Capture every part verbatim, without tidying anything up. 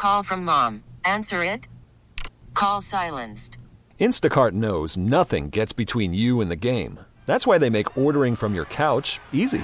Call from mom. Answer it. Call silenced. Instacart knows nothing gets between you and the game. That's why they make ordering from your couch easy.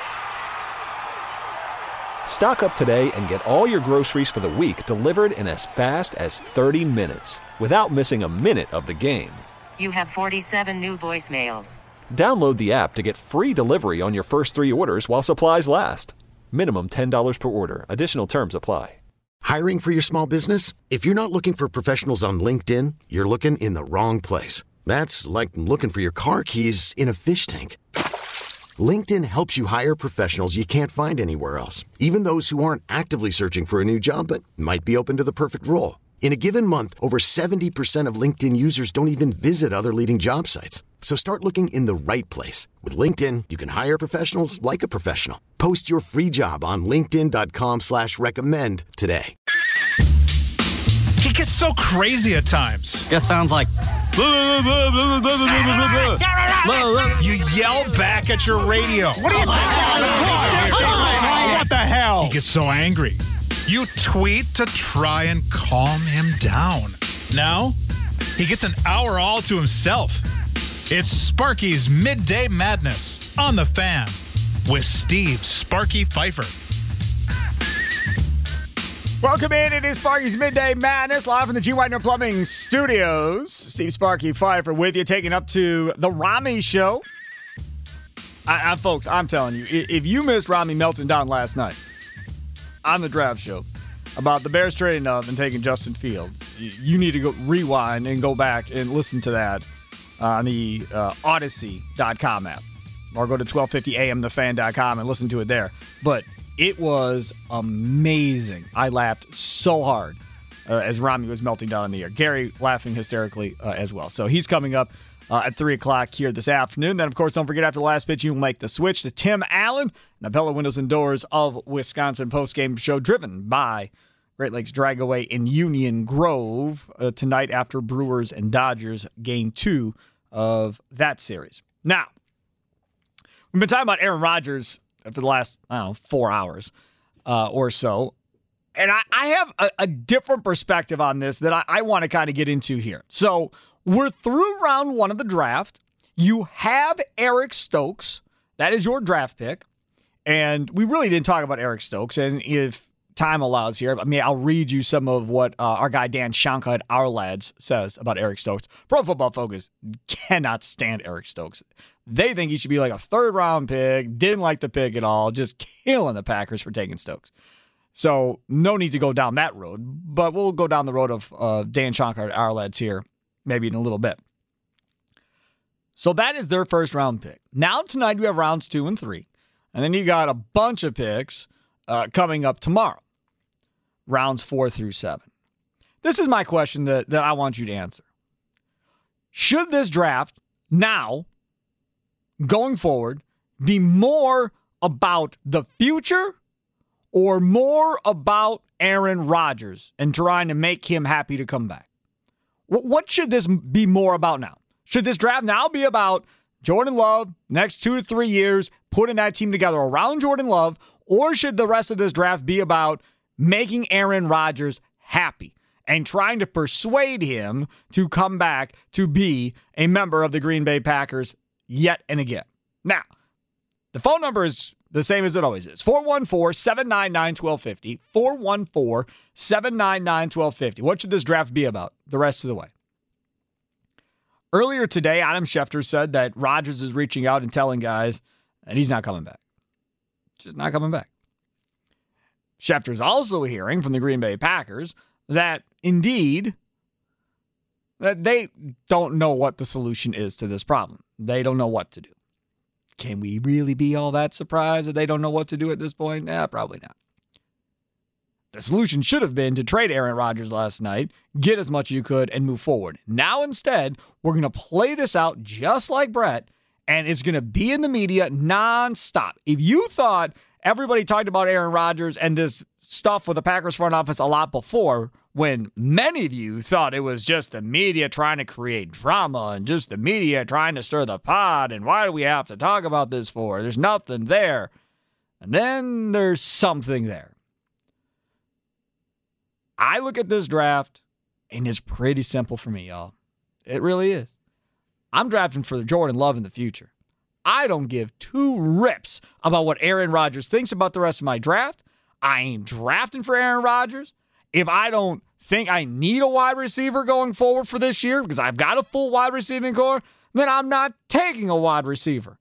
Stock up today and get all your groceries for the week delivered in as fast as thirty minutes without missing a minute of the game. You have forty-seven new voicemails. Download the app to get free delivery on your first three orders while supplies last. Minimum ten dollars per order. Additional terms apply. Hiring for your small business? If you're not looking for professionals on LinkedIn, you're looking in the wrong place. That's like looking for your car keys in a fish tank. LinkedIn helps you hire professionals you can't find anywhere else, even those who aren't actively searching for a new job but might be open to the perfect role. In a given month, over seventy percent of LinkedIn users don't even visit other leading job sites. So start looking in the right place. With LinkedIn, you can hire professionals like a professional. Post your free job on linkedin.com slash recommend today. He gets so crazy at times. Just sounds like... You yell back at your radio. What are you talking about? What the hell? He gets so angry. You tweet to try and calm him down. Now, he gets an hour all to himself. It's Sparky's Midday Madness on The Fan with Steve Sparky Pfeiffer. Welcome in. It is Sparky's Midday Madness, live from the G. Widener Plumbing Studios. Steve Sparky Pfeiffer with you, taking up to the Rami Show. I, I, folks, I'm telling you, if you missed Rami melting down last night on the draft show about the Bears trading up and taking Justin Fields, you, you need to go rewind and go back and listen to that on the uh, Odyssey dot com app, or go to twelve fifty a m the fan dot com and listen to it there. But it was amazing. I laughed so hard uh, as Rami was melting down in the air. Gary laughing hysterically uh, as well. So he's coming up uh, at three o'clock here this afternoon. Then, of course, don't forget, after the last pitch, you'll make the switch to Tim Allen, the Pella Windows and Doors of Wisconsin postgame show, driven by Great Lakes Dragaway in Union Grove uh, tonight after Brewers and Dodgers game two of that series. Now, we've been talking about Aaron Rodgers for the last, I don't know, four hours uh, or so. And I, I have a, a different perspective on this that I, I want to kind of get into here. So we're through round one of the draft. You have Eric Stokes. That is your draft pick. And we really didn't talk about Eric Stokes. And if time allows here, I mean, I'll read you some of what uh, our guy Dan Shanka at Our Lads says about Eric Stokes. Pro Football Focus cannot stand Eric Stokes. They think he should be like a third-round pick, didn't like the pick at all, just killing the Packers for taking Stokes. So no need to go down that road, but we'll go down the road of uh, Dan Shanka at Our Lads here maybe in a little bit. So that is their first-round pick. Now tonight we have rounds two and three, and then you got a bunch of picks uh, coming up tomorrow. Rounds four through seven. This is my question that, that I want you to answer. Should this draft now, going forward, be more about the future or more about Aaron Rodgers and trying to make him happy to come back? What should this be more about now? Should this draft now be about Jordan Love, next two to three years, putting that team together around Jordan Love, or should the rest of this draft be about making Aaron Rodgers happy and trying to persuade him to come back to be a member of the Green Bay Packers yet and again? Now, the phone number is the same as it always is. four one four, seven nine nine, one two five zero. four one four, seven nine nine, one two five zero. What should this draft be about the rest of the way? Earlier today, Adam Schefter said that Rodgers is reaching out and telling guys that he's not coming back. Just not coming back. Schefter's also hearing from the Green Bay Packers that, indeed, that they don't know what the solution is to this problem. They don't know what to do. Can we really be all that surprised that they don't know what to do at this point? Nah, probably not. The solution should have been to trade Aaron Rodgers last night, get as much as you could, and move forward. Now, instead, we're going to play this out just like Brett, and it's going to be in the media nonstop. If you thought everybody talked about Aaron Rodgers and this stuff with the Packers front office a lot before, when many of you thought it was just the media trying to create drama and just the media trying to stir the pot, and why do we have to talk about this for? There's nothing there. And then there's something there. I look at this draft, and it's pretty simple for me, y'all. It really is. I'm drafting for Jordan Love in the future. I don't give two rips about what Aaron Rodgers thinks about the rest of my draft. I ain't drafting for Aaron Rodgers. If I don't think I need a wide receiver going forward for this year because I've got a full wide receiving core, then I'm not taking a wide receiver.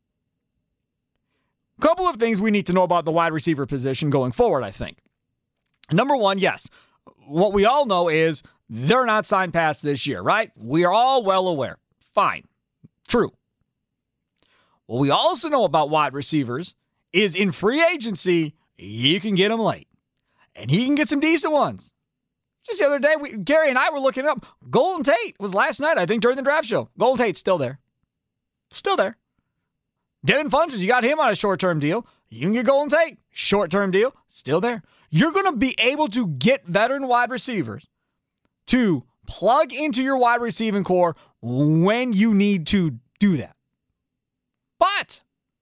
Couple of things we need to know about the wide receiver position going forward, I think. Number one, yes, what we all know is they're not signed past this year, right? We are all well aware. Fine. True. What we also know about wide receivers is in free agency, you can get them late. And he can get some decent ones. Just the other day, we, Gary and I were looking up. Golden Tate was last night, I think, during the draft show. Golden Tate's still there. Still there. Devin Funchess, you got him on a short-term deal. You can get Golden Tate. Short-term deal. Still there. You're going to be able to get veteran wide receivers to plug into your wide receiving core when you need to do that. But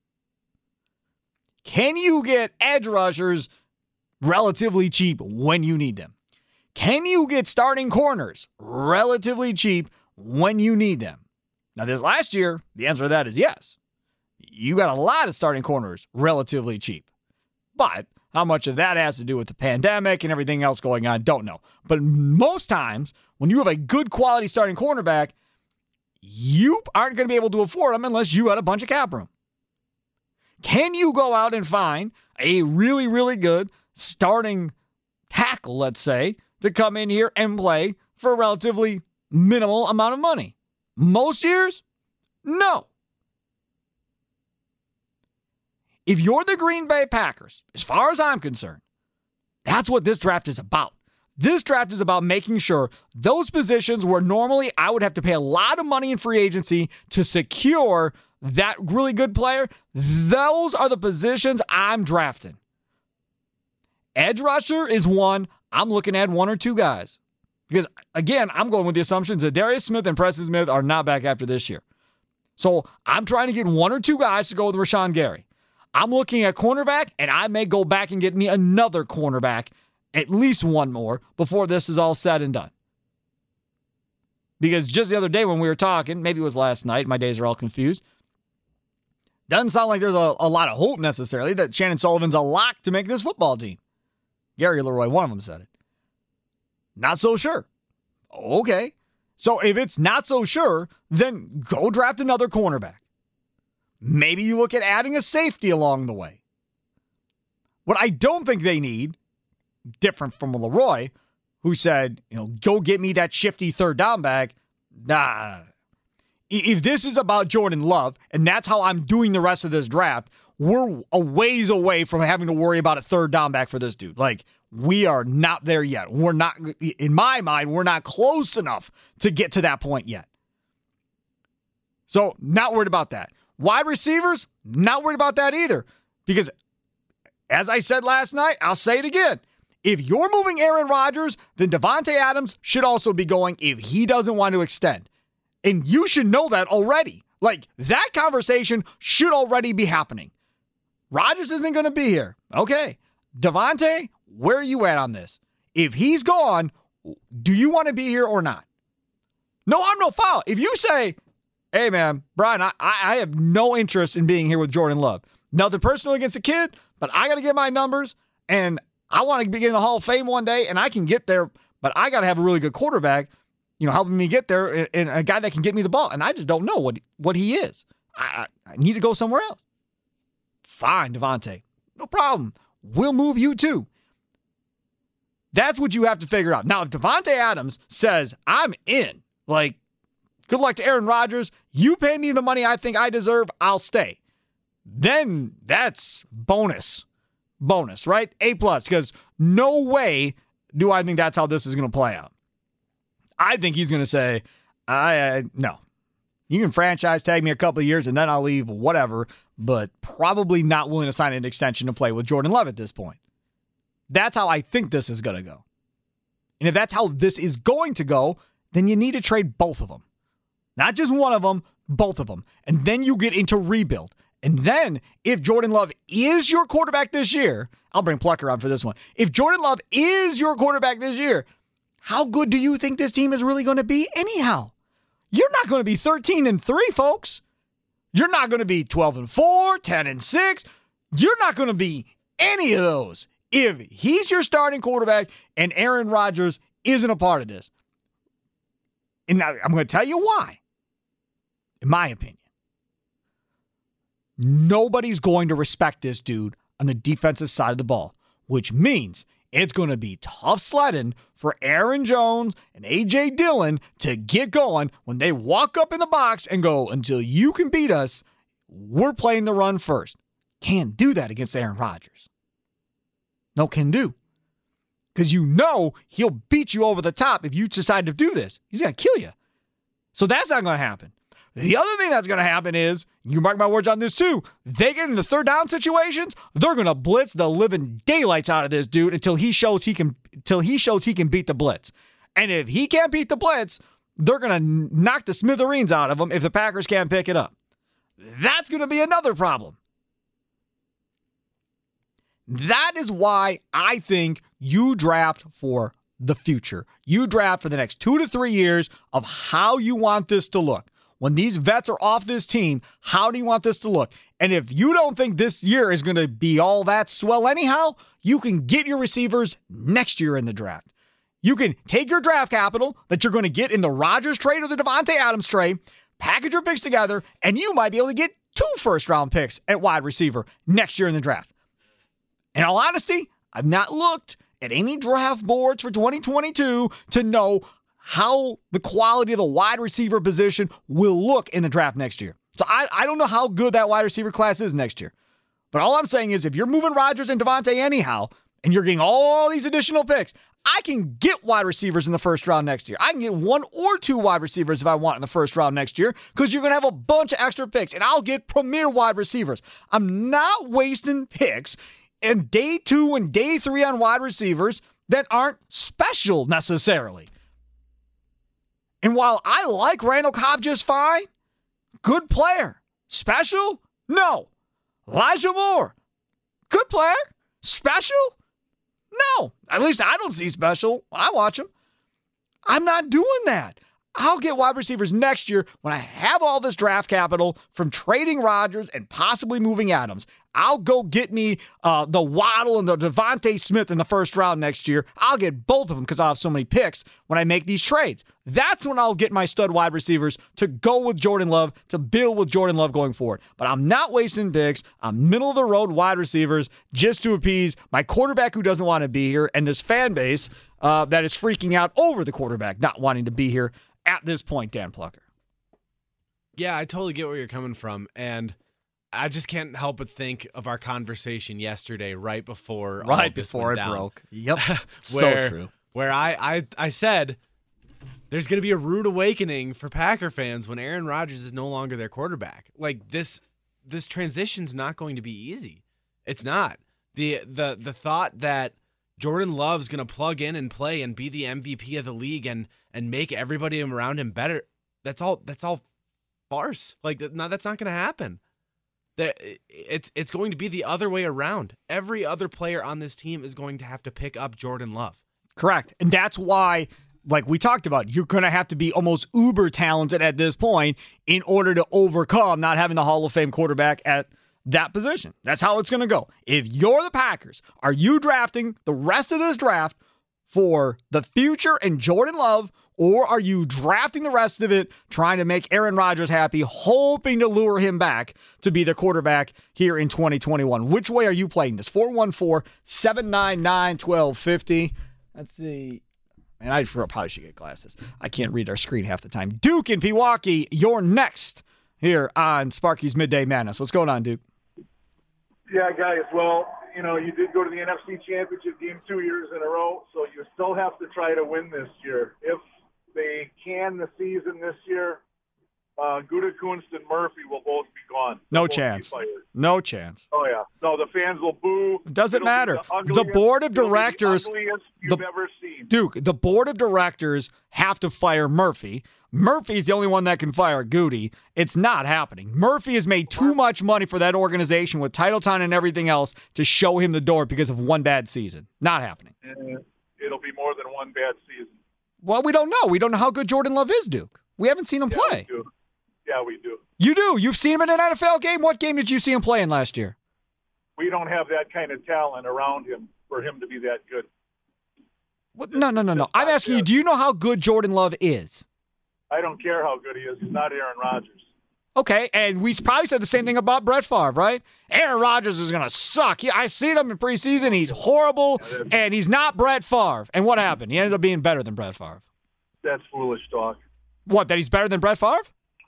can you get edge rushers relatively cheap when you need them? Can you get starting corners relatively cheap when you need them? Now, this last year, the answer to that is yes. You got a lot of starting corners relatively cheap. But how much of that has to do with the pandemic and everything else going on, don't know. But most times, when you have a good quality starting cornerback, you aren't going to be able to afford them unless you had a bunch of cap room. Can you go out and find a really, really good starting tackle, let's say, to come in here and play for a relatively minimal amount of money? Most years, no. If you're the Green Bay Packers, as far as I'm concerned, that's what this draft is about. This draft is about making sure those positions where normally I would have to pay a lot of money in free agency to secure that really good player, those are the positions I'm drafting. Edge rusher is one. I'm looking at one or two guys. Because, again, I'm going with the assumptions that Darius Smith and Preston Smith are not back after this year. So I'm trying to get one or two guys to go with Rashawn Gary. I'm looking at cornerback, and I may go back and get me another cornerback, at least one more, before this is all said and done. Because just the other day when we were talking, maybe it was last night, my days are all confused, doesn't sound like there's a, a lot of hope necessarily that Shannon Sullivan's a lock to make this football team. Gary Leroy, one of them, said it. Not so sure. Okay. So if it's not so sure, then go draft another cornerback. Maybe you look at adding a safety along the way. What I don't think they need, different from Leroy, who said, you know, go get me that shifty third down back. Nah. If this is about Jordan Love, and that's how I'm doing the rest of this draft, we're a ways away from having to worry about a third down back for this dude. Like, we are not there yet. We're not, in my mind, we're not close enough to get to that point yet. So, not worried about that. Wide receivers, not worried about that either. Because, as I said last night, I'll say it again. If you're moving Aaron Rodgers, then Davante Adams should also be going if he doesn't want to extend. And you should know that already. Like, that conversation should already be happening. Rodgers isn't going to be here. Okay. Davante, where are you at on this? If he's gone, do you want to be here or not? No harm, no foul. If you say, hey, man, Brian, I, I have no interest in being here with Jordan Love. Nothing personal against the kid, but I got to get my numbers, and I want to be in the Hall of Fame one day, and I can get there, but I got to have a really good quarterback, you know, helping me get there, and a guy that can get me the ball. And I just don't know what, what he is. I, I need to go somewhere else. Fine, Davante. No problem. We'll move you too. That's what you have to figure out. Now, if Davante Adams says, I'm in, like, good luck to Aaron Rodgers. You pay me the money I think I deserve, I'll stay. Then that's bonus. Bonus, right? A plus, because no way do I think that's how this is going to play out. I think he's going to say, I uh, no. You can franchise tag me a couple of years and then I'll leave, whatever, but probably not willing to sign an extension to play with Jordan Love at this point. That's how I think this is going to go. And if that's how this is going to go, then you need to trade both of them. Not just one of them, both of them. And then you get into rebuild. And then if Jordan Love is your quarterback this year, I'll bring Plucker on for this one. If Jordan Love is your quarterback this year, how good do you think this team is really going to be anyhow? You're not going to be thirteen and three, folks. You're not going to be twelve and four, ten and six. You're not going to be any of those if he's your starting quarterback and Aaron Rodgers isn't a part of this. And now I'm going to tell you why. In my opinion, nobody's going to respect this dude on the defensive side of the ball, which means it's going to be tough sledding for Aaron Jones and A J Dillon to get going when they walk up in the box and go, until you can beat us, we're playing the run first. Can't do that against Aaron Rodgers. No can do. Because you know he'll beat you over the top if you decide to do this. He's going to kill you. So that's not going to happen. The other thing that's going to happen is, you mark my words on this too, they get into third down situations, they're going to blitz the living daylights out of this dude until he shows he can until he shows he can beat the blitz. And if he can't beat the blitz, they're going to knock the smithereens out of him if the Packers can't pick it up. That's going to be another problem. That is why I think you draft for the future. You draft for the next two to three years of how you want this to look. When these vets are off this team, how do you want this to look? And if you don't think this year is going to be all that swell anyhow, you can get your receivers next year in the draft. You can take your draft capital that you're going to get in the Rodgers trade or the Davante Adams trade, package your picks together, and you might be able to get two first-round picks at wide receiver next year in the draft. In all honesty, I've not looked at any draft boards for twenty twenty-two to know how the quality of the wide receiver position will look in the draft next year. So I, I don't know how good that wide receiver class is next year. But all I'm saying is if you're moving Rodgers and Davante anyhow, and you're getting all these additional picks, I can get wide receivers in the first round next year. I can get one or two wide receivers if I want in the first round next year because you're going to have a bunch of extra picks, and I'll get premier wide receivers. I'm not wasting picks in day two and day three on wide receivers that aren't special necessarily. And while I like Randall Cobb just fine, good player. Special? No. Elijah Moore, good player. Special? No. At least I don't see special when I watch him. I'm not doing that. I'll get wide receivers next year when I have all this draft capital from trading Rodgers and possibly moving Adams. I'll go get me uh, the Waddle and the Devontae Smith in the first round next year. I'll get both of them because I'll have so many picks when I make these trades. That's when I'll get my stud wide receivers to go with Jordan Love, to build with Jordan Love going forward. But I'm not wasting picks. I'm middle-of-the-road wide receivers just to appease my quarterback who doesn't want to be here and this fan base uh, that is freaking out over the quarterback not wanting to be here at this point, Dan Plucker. Yeah, I totally get where you're coming from, and I just can't help but think of our conversation yesterday, right before right all of this before went it down. broke. Yep, where, so true. Where I, I, I said there's going to be a rude awakening for Packer fans when Aaron Rodgers is no longer their quarterback. Like this, this transition's not going to be easy. It's not. the the The thought that Jordan Love's going to plug in and play and be the M V P of the league and and make everybody around him better, that's all that's all farce. Like, no, that's not going to happen. That it's it's going to be the other way around. Every other player on this team is going to have to pick up Jordan Love. Correct. And that's why, like we talked about, you're going to have to be almost uber talented at this point in order to overcome not having the Hall of Fame quarterback at that position. That's how it's going to go. If you're the Packers, are you drafting the rest of this draft for the future and Jordan Love, or are you drafting the rest of it trying to make Aaron Rodgers happy, hoping to lure him back to be the quarterback here in twenty twenty-one? Which way are you playing this? four one four, seven nine nine, one two five zero. Let's see. Man, I probably should get glasses. I can't read our screen half the time. Duke in Pewaukee, you're next here on Sparky's Midday Madness. What's going on, Duke? Yeah, guys, well, you know, you did go to the N F C Championship game two years in a row, so you still have to try to win this year. If they can the season this year, uh, Gutekunst and Murphy will both be gone. No They'll both chance. be fired. No chance. Oh, yeah. No, the fans will boo. Doesn't It'll be matter. The, The ugliest- board of it'll be the directors- ugliest you've the- ever seen. Duke, the board of directors have to fire Murphy. Murphy's the only one that can fire Goody. It's not happening. Murphy has made too much money for that organization with Titletown and everything else to show him the door because of one bad season. Not happening. And it'll be more than one bad season. Well, we don't know. We don't know how good Jordan Love is, Duke. We haven't seen him Yeah, play. we do. Yeah, we do. You do. You've seen him in an N F L game. What game did you see him playing last year? We don't have that kind of talent around him for him to be that good. What? No, no, no, no. I'm asking you, do you know how good Jordan Love is? I don't care how good he is. He's not Aaron Rodgers. Okay, and we probably said the same thing about Brett Favre, right? Aaron Rodgers is going to suck. Yeah, I seen him in preseason. He's horrible, and he's not Brett Favre. And what happened? He ended up being better than Brett Favre. That's foolish talk. What, that he's better than Brett Favre?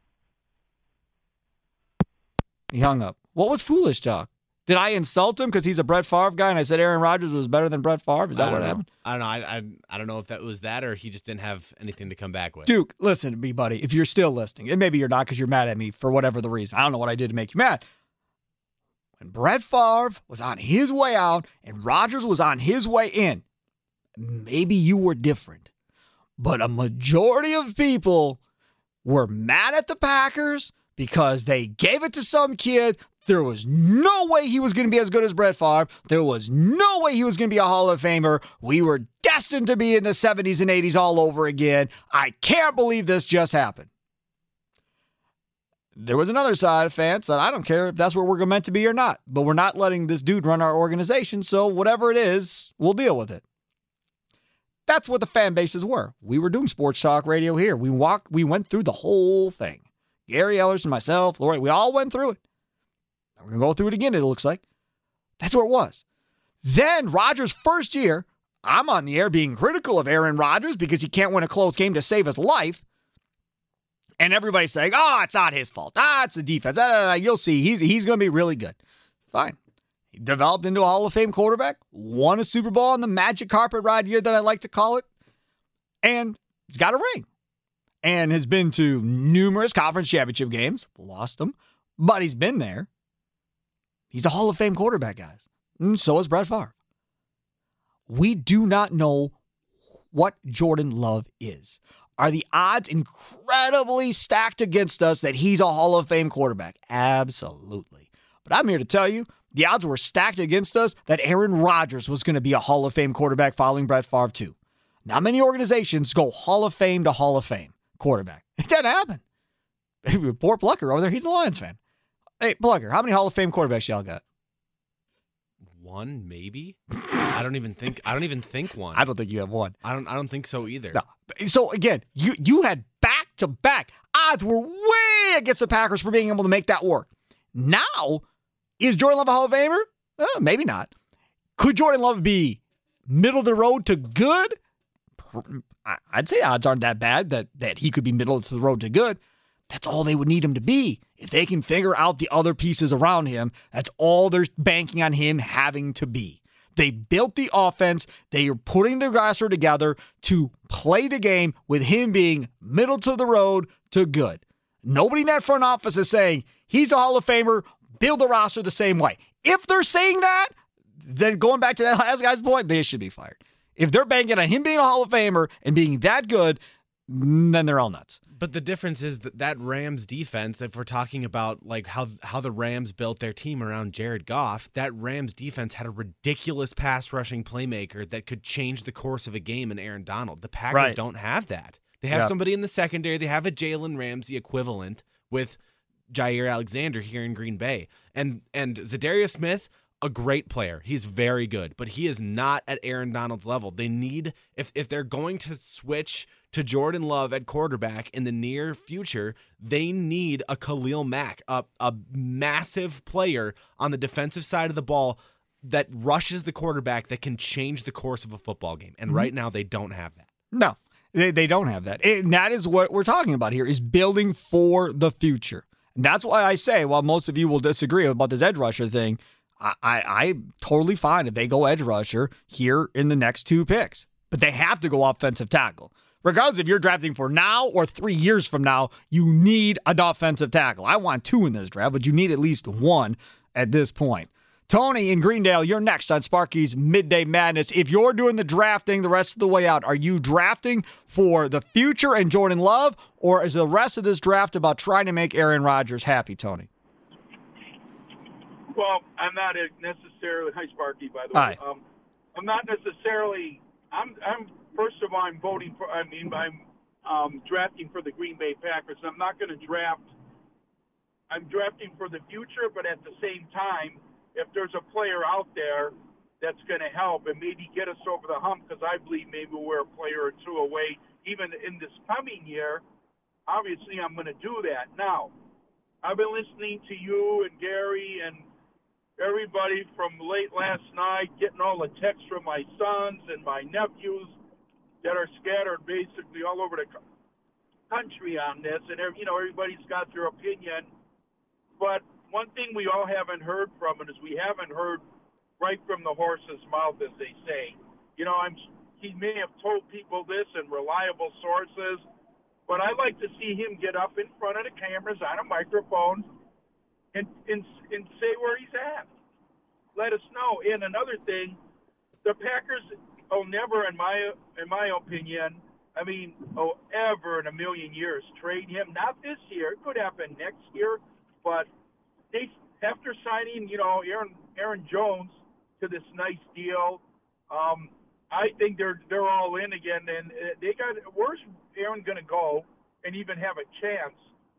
He hung up. What was foolish talk? Did I insult him because he's a Brett Favre guy and I said Aaron Rodgers was better than Brett Favre? Is that I what don't know. happened? I don't know. I, I I don't know if that was that or he just didn't have anything to come back with. Duke, listen to me, buddy. If you're still listening, and maybe you're not because you're mad at me for whatever the reason. I don't know what I did to make you mad. When Brett Favre was on his way out and Rodgers was on his way in, maybe you were different. But a majority of people were mad at the Packers because they gave it to some kid. There was no way he was going to be as good as Brett Favre. There was no way he was going to be a Hall of Famer. We were destined to be in the seventies and eighties all over again. I can't believe this just happened. There was another side of fans that I don't care if that's where we're meant to be or not, but we're not letting this dude run our organization, so whatever it is, we'll deal with it. That's what the fan bases were. We were doing sports talk radio here. We walked, we went through the whole thing. Gary Ellerson, myself, Lori, we all went through it. We're going to go through it again, it looks like. That's where it was. Then Rodgers' first year, I'm on the air being critical of Aaron Rodgers because he can't win a close game to save his life. And everybody's saying, oh, it's not his fault. Ah, it's the defense. Ah, ah, ah, you'll see. He's, he's going to be really good. Fine. He developed into a Hall of Fame quarterback, won a Super Bowl on the magic carpet ride year that I like to call it, and he's got a ring. And has been to numerous conference championship games, lost them, but he's been there. He's a Hall of Fame quarterback, guys. And so is Brett Favre. We do not know what Jordan Love is. Are the odds incredibly stacked against us that he's a Hall of Fame quarterback? Absolutely. But I'm here to tell you, the odds were stacked against us that Aaron Rodgers was going to be a Hall of Fame quarterback following Brett Favre too. Not many organizations go Hall of Fame to Hall of Fame quarterback. It doesn't happen. Poor Plucker over there, he's a Lions fan. Hey, Plugger, how many Hall of Fame quarterbacks y'all got? One, maybe. I don't even think. I don't even think one. I don't think you have one. I don't. I don't think so either. No. So again, you you had back to back odds were way against the Packers for being able to make that work. Now, is Jordan Love a Hall of Famer? Uh, maybe not. Could Jordan Love be middle of the road to good? I'd say odds aren't that bad that that he could be middle of the road to good. That's all they would need him to be. If they can figure out the other pieces around him, that's all they're banking on him having to be. They built the offense. They are putting the roster together to play the game with him being middle to the road to good. Nobody in that front office is saying he's a Hall of Famer, build the roster the same way. If they're saying that, then going back to that last guy's point, they should be fired. If they're banking on him being a Hall of Famer and being that good, then they're all nuts. But the difference is that that Rams defense, if we're talking about like how how the Rams built their team around Jared Goff, that Rams defense had a ridiculous pass rushing playmaker that could change the course of a game in Aaron Donald. The Packers right. don't have that. They have yep. somebody in the secondary. They have a Jalen Ramsey equivalent with Jair Alexander here in Green Bay. And and Zadarius Smith, a great player. He's very good, but he is not at Aaron Donald's level. They need, if if they're going to switch to Jordan Love at quarterback in the near future, they need a Khalil Mack, a, a massive player on the defensive side of the ball that rushes the quarterback that can change the course of a football game. And mm-hmm. right now they don't have that. No, they, they don't have that. And that is what we're talking about here, is building for the future. And that's why I say, while most of you will disagree about this edge rusher thing, I, I, I'm totally fine if they go edge rusher here in the next two picks. But they have to go offensive tackle. Regardless if you're drafting for now or three years from now, you need an offensive tackle. I want two in this draft, but you need at least one at this point. Tony in Greendale, you're next on Sparky's Midday Madness. If you're doing the drafting the rest of the way out, are you drafting for the future and Jordan Love, or is the rest of this draft about trying to make Aaron Rodgers happy, Tony? Well, I'm not necessarily – hi, Sparky, by the way. Hi. Um, I'm not necessarily – I'm, I'm first of all, I'm voting for – I mean, I'm um, drafting for the Green Bay Packers. I'm not going to draft – I'm drafting for the future, but at the same time – if there's a player out there that's going to help and maybe get us over the hump, because I believe maybe we're a player or two away, even in this coming year, obviously I'm going to do that. Now, I've been listening to you and Gary and everybody from late last night, getting all the texts from my sons and my nephews that are scattered basically all over the country on this, and you know everybody's got their opinion, but one thing we all haven't heard from it is we haven't heard right from the horse's mouth, as they say. You know, I'm he may have told people this in reliable sources, but I'd like to see him get up in front of the cameras on a microphone and and, and say where he's at. Let us know. And another thing, the Packers will never, in my in my opinion, I mean, oh, ever in a million years trade him. Not this year. It could happen next year, but they, after signing, you know, Aaron Aaron Jones to this nice deal, um, I think they're they're all in again. And they got where's Aaron going to go and even have a chance,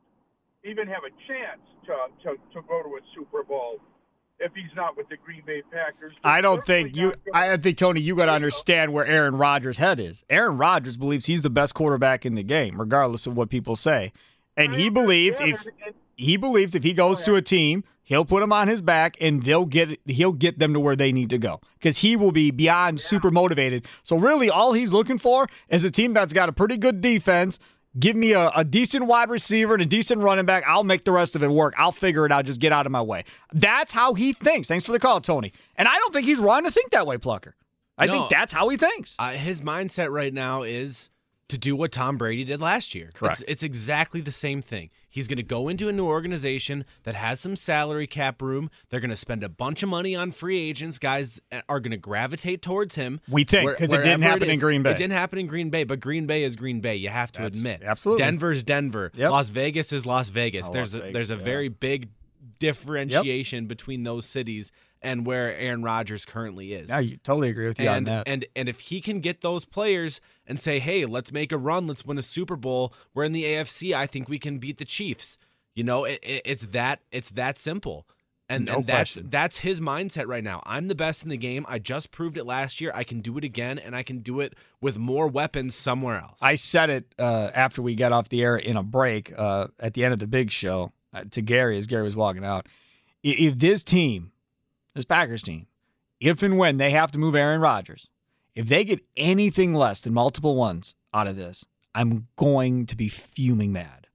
even have a chance to to, to go to a Super Bowl if he's not with the Green Bay Packers? I don't think you. I think Tony, you got to understand where Aaron Rodgers' head is. Aaron Rodgers believes he's the best quarterback in the game, regardless of what people say, and he believes if. He believes if he goes to a team, he'll put them on his back and they'll get he'll get them to where they need to go because he will be beyond yeah. super motivated. So really, all he's looking for is a team that's got a pretty good defense. Give me a, a decent wide receiver and a decent running back. I'll make the rest of it work. I'll figure it out. Just get out of my way. That's how he thinks. Thanks for the call, Tony. And I don't think he's wrong to think that way, Plucker. I no, think that's how he thinks. Uh, his mindset right now is to do what Tom Brady did last year. Correct. It's, it's exactly the same thing. He's going to go into a new organization that has some salary cap room. They're going to spend a bunch of money on free agents. Guys are going to gravitate towards him. We think, because it didn't happen in Green Bay. It didn't happen in Green Bay, but Green Bay is Green Bay. You have to That's, admit. Absolutely. Denver's Denver. Yep. Las Vegas is Las Vegas. Oh, there's Las a, Vegas, there's a yeah. very big differentiation yep. between those cities and where Aaron Rodgers currently is. Yeah, you totally agree with you and, on that. And and if he can get those players and say, hey, let's make a run, let's win a Super Bowl. We're in the A F C. I think we can beat the Chiefs. You know, it, it, it's that it's that simple. And, no and that's question. that's his mindset right now. I'm the best in the game. I just proved it last year. I can do it again, and I can do it with more weapons somewhere else. I said it uh, after we got off the air in a break uh, at the end of the big show uh, to Gary as Gary was walking out. If this team, this Packers team, if and when they have to move Aaron Rodgers, if they get anything less than multiple ones out of this, I'm going to be fuming mad.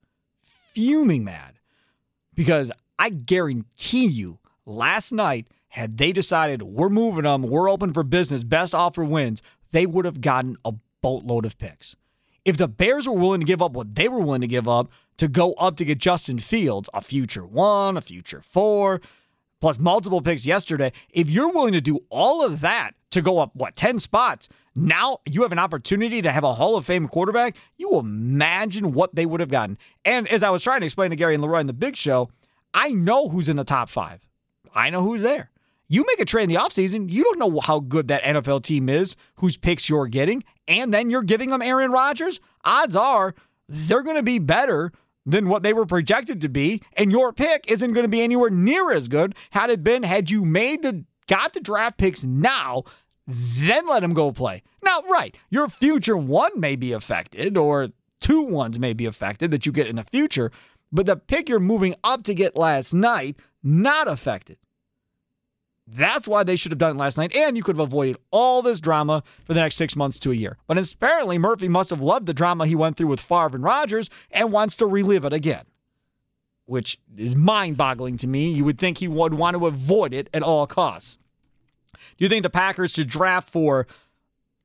Fuming mad. Because I guarantee you, last night, had they decided we're moving them, we're open for business, best offer wins, they would have gotten a boatload of picks. If the Bears were willing to give up what they were willing to give up to go up to get Justin Fields, a future one, a future four, plus multiple picks yesterday, if you're willing to do all of that to go up, what, ten spots, now you have an opportunity to have a Hall of Fame quarterback, you imagine what they would have gotten. And as I was trying to explain to Gary and Leroy in the big show, I know who's in the top five. I know who's there. You make a trade in the offseason, you don't know how good that N F L team is, whose picks you're getting, and then you're giving them Aaron Rodgers. Odds are they're going to be better than what they were projected to be, and your pick isn't going to be anywhere near as good had it been, had you made the, got the draft picks now, then let them go play. Now, right, your future one may be affected, or two ones may be affected that you get in the future, but the pick you're moving up to get last night, not affected. That's why they should have done it last night, and you could have avoided all this drama for the next six months to a year. But apparently, Murphy must have loved the drama he went through with Favre and Rodgers and wants to relive it again, which is mind-boggling to me. You would think he would want to avoid it at all costs. Do you think the Packers should draft for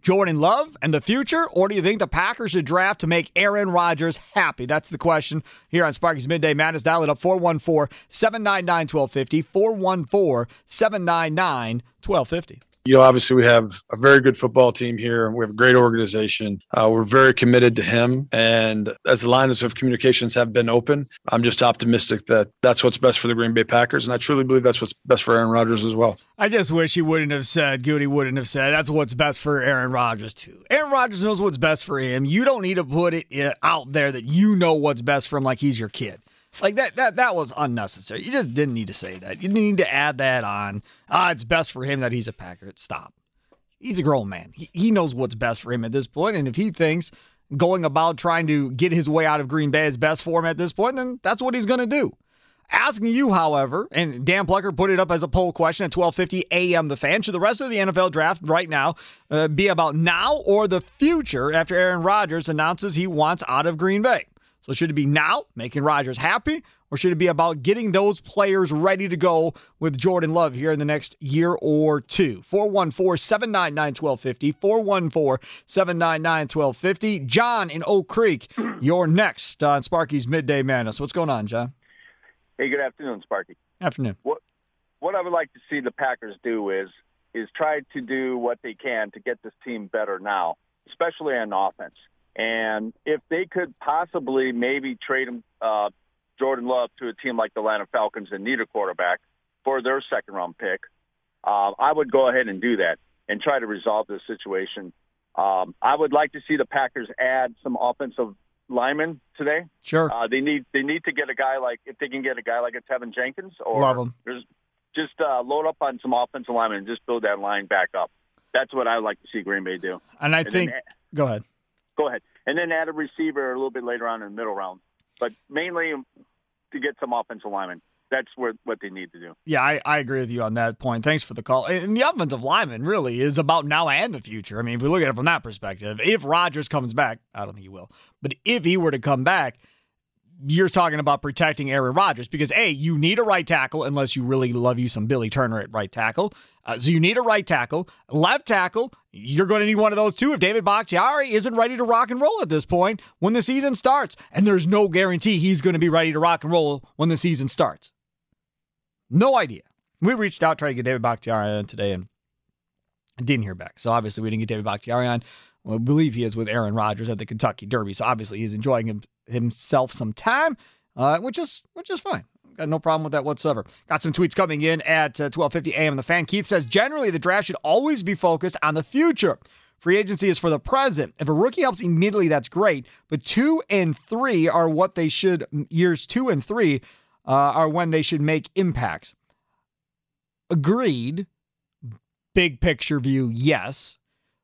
Jordan Love and the future, or do you think the Packers should draft to make Aaron Rodgers happy? That's the question here on Sparky's Midday Madness. Dial it up, four one four, seven nine nine, one two five zero, four one four, seven nine nine, one two five zero. You know, obviously we have a very good football team here. We have a great organization. Uh, we're very committed to him. And as the lines of communications have been open, I'm just optimistic that that's what's best for the Green Bay Packers. And I truly believe that's what's best for Aaron Rodgers as well. I just wish he wouldn't have said, Goody wouldn't have said, that's what's best for Aaron Rodgers too. Aaron Rodgers knows what's best for him. You don't need to put it out there that you know what's best for him like he's your kid. Like, that that that was unnecessary. You just didn't need to say that. You didn't need to add that on. Ah, it's best for him that he's a Packer. Stop. He's a grown man. He, he knows what's best for him at this point, and if he thinks going about trying to get his way out of Green Bay is best for him at this point, then that's what he's going to do. Asking you, however, and Dan Plucker put it up as a poll question at twelve fifty a.m. The Fan, should the rest of the N F L draft right now uh, be about now or the future after Aaron Rodgers announces he wants out of Green Bay? So should it be now, making Rodgers happy, or should it be about getting those players ready to go with Jordan Love here in the next year or two? four one four, seven nine nine, one two five zero, four one four, seven nine nine, one two five zero. John in Oak Creek, you're next on Sparky's Midday Madness. What's going on, John? Hey, good afternoon, Sparky. Afternoon. What what I would like to see the Packers do is is try to do what they can to get this team better now, especially on offense. And if they could possibly maybe trade him, uh, Jordan Love to a team like the Atlanta Falcons and need a quarterback for their second-round pick, uh, I would go ahead and do that and try to resolve this situation. Um, I would like to see the Packers add some offensive linemen today. Sure. Uh, they need they need to get a guy like, if they can get a guy like a Tevin Jenkins, or Love him. There's just uh, load up on some offensive linemen and just build that line back up. That's what I would like to see Green Bay do. And I and think, then, go ahead. Go ahead. And then add a receiver a little bit later on in the middle round. But mainly to get some offensive linemen. That's where, what they need to do. Yeah, I, I agree with you on that point. Thanks for the call. And the offensive lineman really is about now and the future. I mean, if we look at it from that perspective, if Rodgers comes back, I don't think he will, but if he were to come back, you're talking about protecting Aaron Rodgers because, A, you need a right tackle unless you really love you some Billy Turner at right tackle. Uh, so you need a right tackle. Left tackle, you're going to need one of those too if David Bakhtiari isn't ready to rock and roll at this point when the season starts. And there's no guarantee he's going to be ready to rock and roll when the season starts. No idea. We reached out trying to get David Bakhtiari on today and didn't hear back. So obviously we didn't get David Bakhtiari on. Well, I believe he is with Aaron Rodgers at the Kentucky Derby. So obviously he's enjoying him, himself some time, uh, which is which is fine. Got no problem with that whatsoever. Got some tweets coming in at uh, twelve fifty a.m. The Fan. Keith says, generally the draft should always be focused on the future. Free agency is for the present. If a rookie helps immediately, that's great. But two and three are what they should, years two and three uh, are when they should make impacts. Agreed. Big picture view, yes.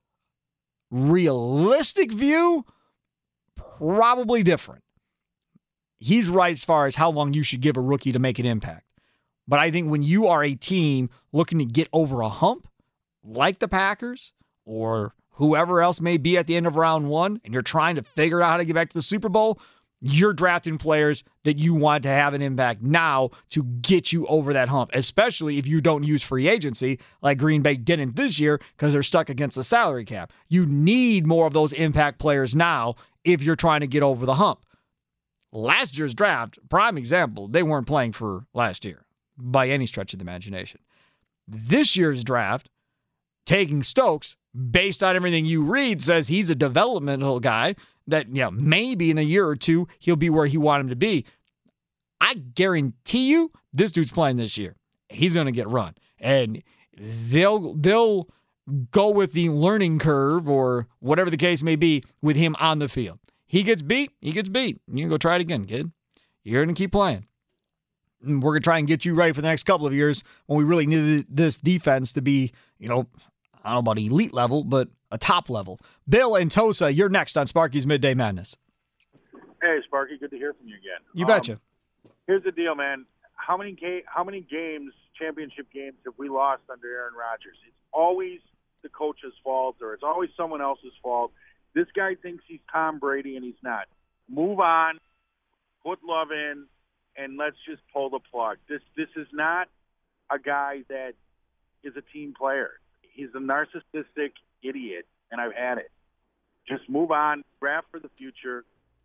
Realistic view, probably different. He's right as far as how long you should give a rookie to make an impact. But I think when you are a team looking to get over a hump, like the Packers or whoever else may be at the end of round one, and you're trying to figure out how to get back to the Super Bowl, you're drafting players that you want to have an impact now to get you over that hump, especially if you don't use free agency like Green Bay didn't this year because they're stuck against the salary cap. You need more of those impact players now if you're trying to get over the hump. Last year's draft, prime example, they weren't playing for last year by any stretch of the imagination. This year's draft, taking Stokes, based on everything you read, says he's a developmental guy that, you know, maybe in a year or two he'll be where he wanted him to be. I guarantee you this dude's playing this year. He's going to get run. And they'll they'll go with the learning curve or whatever the case may be with him on the field. He gets beat, he gets beat. You can go try it again, kid. You're going to keep playing. And we're going to try and get you ready for the next couple of years when we really need this defense to be, you know, I don't know about elite level, but a top level. Bill and Tosa, you're next on Sparky's Midday Madness. Hey, Sparky, good to hear from you again. You betcha. Um, here's the deal, man. How many ga- how many games, championship games, have we lost under Aaron Rodgers? It's always the coach's fault, or it's always someone else's fault. This guy thinks he's Tom Brady, and he's not. Move on, put Love in, and let's just pull the plug. This this is not a guy that is a team player. He's a narcissistic idiot, and I've had it. Just move on, draft for the future,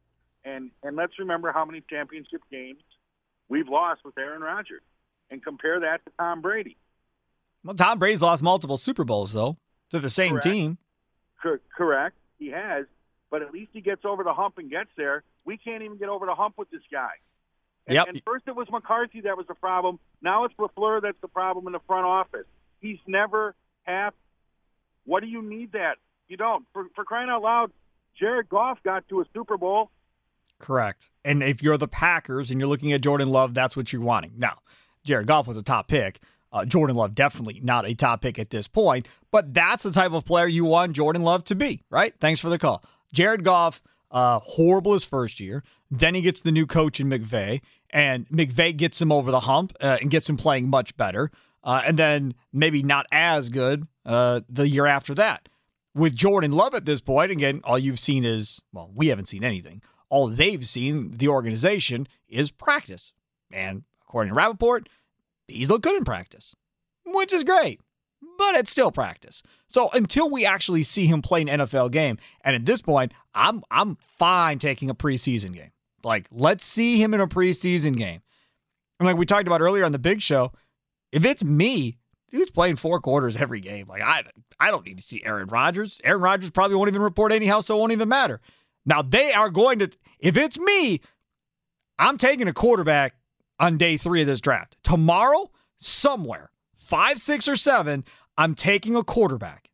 and and let's remember how many championship games we've lost with Aaron Rodgers, and compare that to Tom Brady. Well, Tom Brady's lost multiple Super Bowls, though, to the same Correct. team. Cor- correct, he has, but at least he gets over the hump and gets there. We can't even get over the hump with this guy. And, Yep. and first it was McCarthy that was the problem. Now it's LaFleur that's the problem in the front office. He's never half. What do you need that? You don't. For, for crying out loud, Jared Goff got to a Super Bowl. Correct. And if you're the Packers and you're looking at Jordan Love, that's what you're wanting. Now, Jared Goff was a top pick. Uh, Jordan Love definitely not a top pick at this point, but that's the type of player you want Jordan Love to be, right? Thanks for the call. Jared Goff, uh, horrible his first year. Then he gets the new coach in McVay, and McVay gets him over the hump uh, and gets him playing much better. Uh, and then maybe not as good uh, the year after that. With Jordan Love at this point, again, all you've seen is, well, we haven't seen anything. All they've seen, the organization, is practice. And according to Rappaport, he's looked good in practice, which is great, but it's still practice. So until we actually see him play an N F L game, and at this point, I'm I'm fine taking a preseason game. Like, let's see him in a preseason game. And like we talked about earlier on the Big Show, if it's me, dude's playing four quarters every game. Like, I, I don't need to see Aaron Rodgers. Aaron Rodgers probably won't even report anyhow, so it won't even matter. Now, they are going to, if it's me, I'm taking a quarterback on day three of this draft. Tomorrow, somewhere, five, six, or seven, I'm taking a quarterback.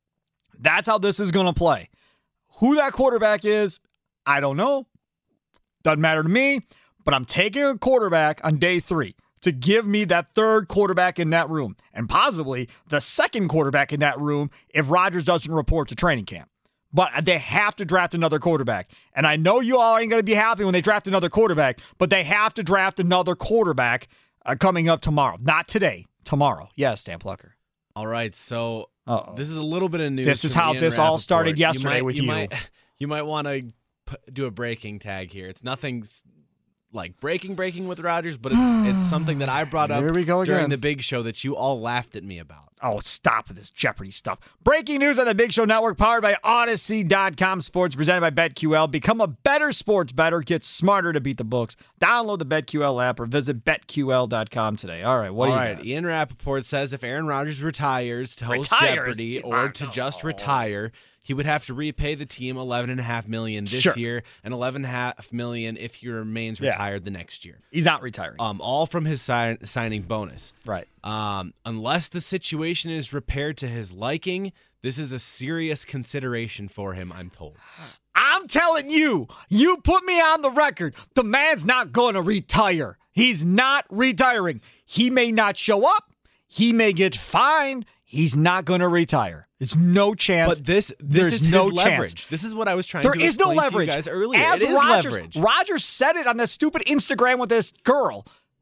That's how this is going to play. Who that quarterback is, I don't know. Doesn't matter to me, but I'm taking a quarterback on day three to give me that third quarterback in that room, and possibly the second quarterback in that room if Rodgers doesn't report to training camp. But they have to draft another quarterback. And I know you all ain't going to be happy when they draft another quarterback, but they have to draft another quarterback uh, coming up tomorrow. Not today, tomorrow. Yes, Dan Plucker. All right, so Uh-oh. this is a little bit of news. This is from how Ian this all Rappaport. started yesterday you might, with you. you. Might, you might want to p- do a breaking tag here. It's nothing s- like breaking breaking with Rodgers, but it's it's something that I brought up Here we go during again. the Big Show that you all laughed at me about. Oh, stop with this Jeopardy stuff. Breaking news on the Big Show Network, powered by Odyssey dot com Sports, presented by BetQL. Become a better sports bettor. Get smarter to beat the books. Download the BetQL app or visit Bet Q L dot com today. All right, what all do you right, got? Ian Rappaport says if Aaron Rodgers retires to host Retires? Jeopardy He's or not to gonna- just retire, he would have to repay the team eleven and a half million this Sure. year and eleven and a half million if he remains Yeah. retired the next year. He's not retiring. Um, all from his sign- signing bonus. right. Um, unless the situation is repaired to his liking, this is a serious consideration for him, I'm told. I'm telling you, you put me on the record. The man's not going to retire. He's not retiring. He may not show up. He may get fined. He's not going to retire. There's no chance. But this this There's is no his leverage. chance. This is what I was trying There to is no explain leverage. to you guys earlier. As it is Rodgers, leverage. Rodgers said it on that stupid Instagram with this girl.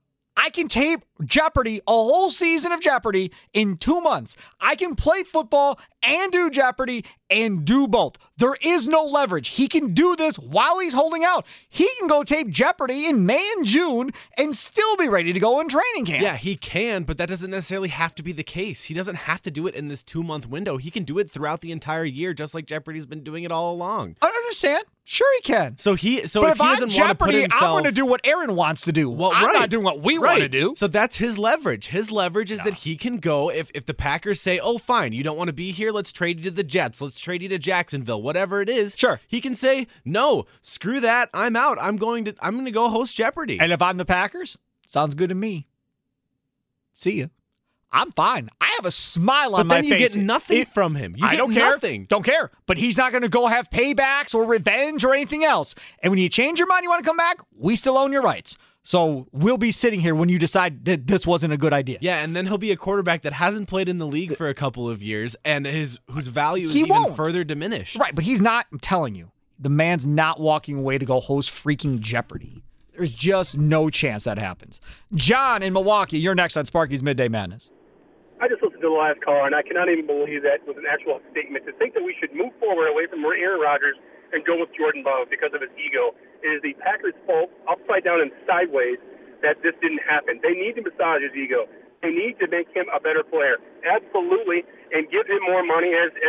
I can tape Jeopardy, a whole season of Jeopardy, in two months. I can play football and do Jeopardy and do both. There is no leverage. He can do this while he's holding out. He can go tape Jeopardy in May and June and still be ready to go in training camp. Yeah, he can, but that doesn't necessarily have to be the case. He doesn't have to do it in this two-month window. He can do it throughout the entire year, just like Jeopardy's been doing it all along. I understand. Sure he can. So he, so but if, if, he I'm doesn't want to put Jeopardy, himself, I'm going to do what Aaron wants to do. Well, I'm right. not doing what we right. want to do. So that's his leverage. His leverage is that he can go, if, if the Packers say, oh, fine, you don't want to be here, let's trade you to the Jets, let's trade you to Jacksonville, whatever it is. Sure. He can say, no, screw that, I'm out. I'm going to I'm going to go host Jeopardy. And if I'm the Packers, sounds good to me. See ya. I'm fine. I have a smile on but my then you face. get nothing If- from him. You I get don't care. nothing. Don't care. But he's not going to go have paybacks or revenge or anything else. And when you change your mind, you want to come back, we still own your rights. So we'll be sitting here when you decide that this wasn't a good idea. Yeah, and then he'll be a quarterback that hasn't played in the league for a couple of years and his whose value is He even won't. further diminished. Right, but he's not, I'm telling you, the man's not walking away to go host freaking Jeopardy. There's just no chance that happens. John in Milwaukee, you're next on Sparky's Midday Madness. I just listened to the last caller, and I cannot even believe that was an actual statement. To think that we should move forward away from Aaron Rodgers and go with Jordan Love because of his ego, it is the Packers' fault, upside down and sideways, that this didn't happen. They need to massage his ego. They need to make him a better player. Absolutely, and give him more money, as, as